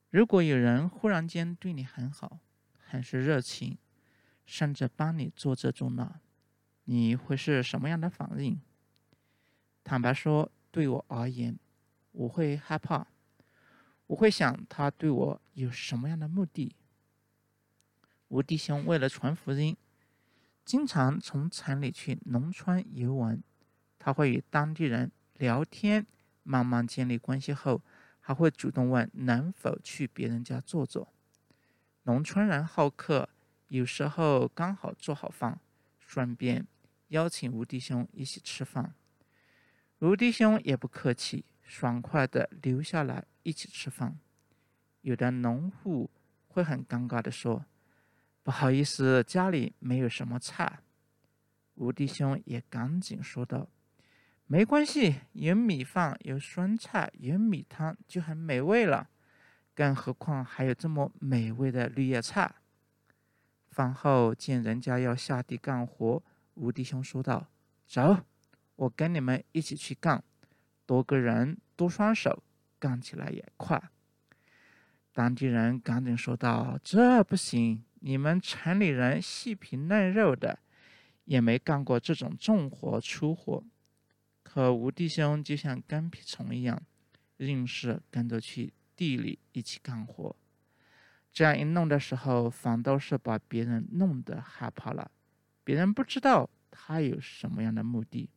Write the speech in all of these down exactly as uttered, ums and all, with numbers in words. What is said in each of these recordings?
如果有人忽然间对你很好，很是热情，甚至帮你做这做那，你会是什么样的反应？坦白说，对我而言，我会害怕，我会想他对我有什么样的目的。我弟兄为了传福音，经常从城里去农村游玩，他会与当地人聊天，慢慢建立关系后，还会主动问能否去别人家坐坐。农村人好客，有时候刚好做好饭，顺便邀请吴弟兄一起吃饭。吴弟兄也不客气，爽快地留下来一起吃饭。有的农户会很尴尬地说：不好意思，家里没有什么菜。吴弟兄也赶紧说道：没关系，有米饭，有酸菜，有米汤就很美味了，更何况还有这么美味的绿叶菜。饭后见人家要下地干活，吴弟兄说道：走，我跟你们一起去干，多个人多双手，干起来也快。当地人赶紧说道：这不行，你们城里人细皮嫩肉的，也没干过这种重活粗活。可吴弟兄就像跟屁虫一样，硬是跟着去地里一起干活。这样一弄的时候，反倒是把别人弄得害怕了。别人不知道他有什么样的目的。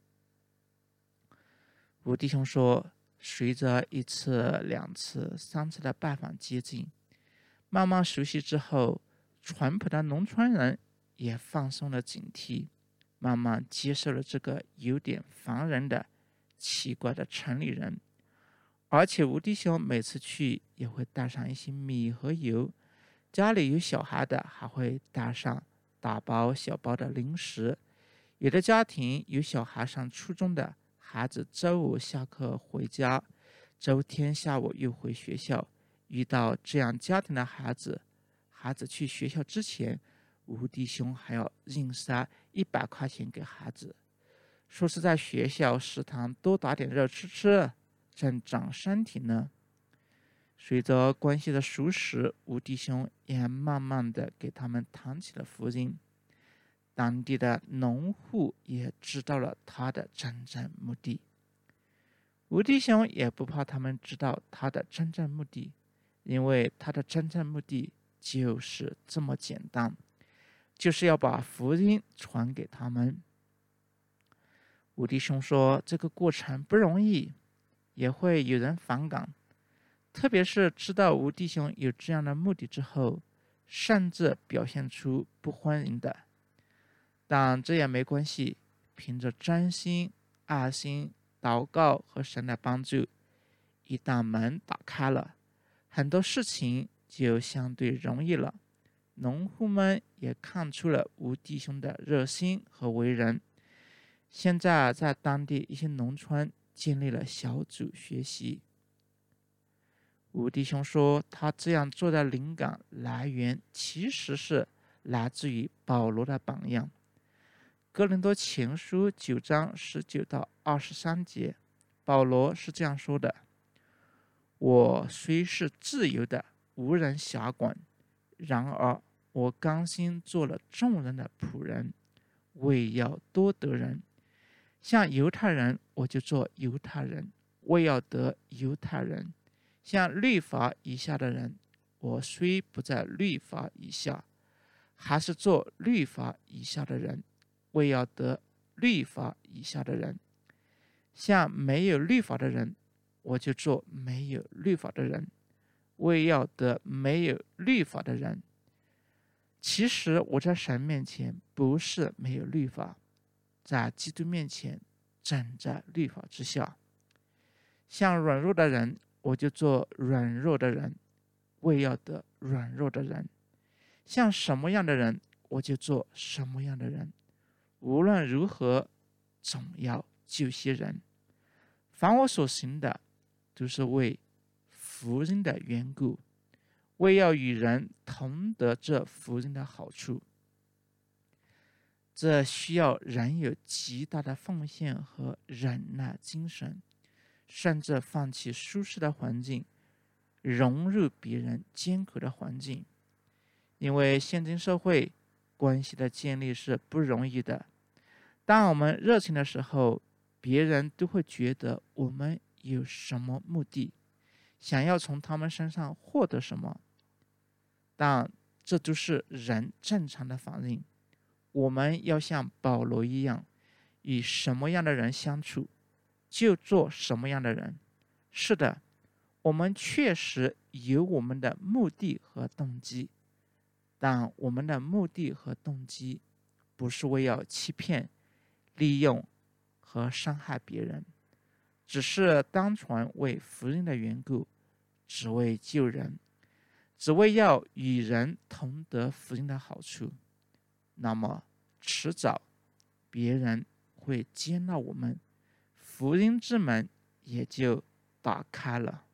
吴弟兄说，随着一次、两次、三次的拜访接近，慢慢熟悉之后，淳朴的农村人也放松了警惕，慢慢接受了这个有点烦人的奇怪的城里人。而且吴弟兄每次去也会带上一些米和油，家里有小孩的还会带上大包小包的零食。有的家庭有小孩上初中的孩子，周五下课回家，周天下午又回学校。遇到这样家庭的孩子，孩子去学校之前，吴弟兄还要硬塞一百块钱给孩子，说是在学校食堂多打点肉吃吃，正长身体呢。随着关系的熟识，吴弟兄也慢慢的给他们谈起了福音。当地的农户也知道了他的真正目的。吴弟兄也不怕他们知道他的真正目的，因为他的真正目的就是这么简单，就是要把福音传给他们。吴弟兄说，这个过程不容易，也会有人反感，特别是知道吴弟兄有这样的目的之后，甚至表现出不欢迎的。但这也没关系，凭着真心、爱心、祷告和神的帮助，一旦门打开了，很多事情就相对容易了。农户们也看出了吴弟兄的热心和为人，现在在当地一些农村建立了小组学习。吴弟兄说，他这样做的灵感来源其实是来自于保罗的榜样。哥林多前书九章十九到二十三节，保罗是这样说的：我虽是自由的，无人辖管，然而我甘心做了众人的仆人，为要多得人。像犹太人，我就做犹太人，为要得犹太人；像律法以下的人，我虽不在律法以下，还是做律法以下的人，为要得律法以下的人；像没有律法的人，我就做没有律法的人，为要得没有律法的人。其实我在神面前不是没有律法，在基督面前站在律法之下。像软弱的人，我就做软弱的人，为要得软弱的人；像什么样的人，我就做什么样的人。无论如何，总要救些人。凡我所行的，都是为福音的缘故，为要与人同得这福音的好处。这需要人有极大的奉献和忍耐精神，甚至放弃舒适的环境， 融入别人艰苦的环境。因为现今社会关系的建立是不容易的，当我们热情的时候，别人都会觉得我们有什么目的，想要从他们身上获得什么。但这都是人正常的反应。我们要像保罗一样，与什么样的人相处，就做什么样的人。是的，我们确实有我们的目的和动机，但我们的目的和动机不是为要欺骗、利用和伤害别人，只是单纯为福音的缘故，只为救人，只为要与人同得福音的好处。那么迟早别人会接纳我们，福音之门也就打开了。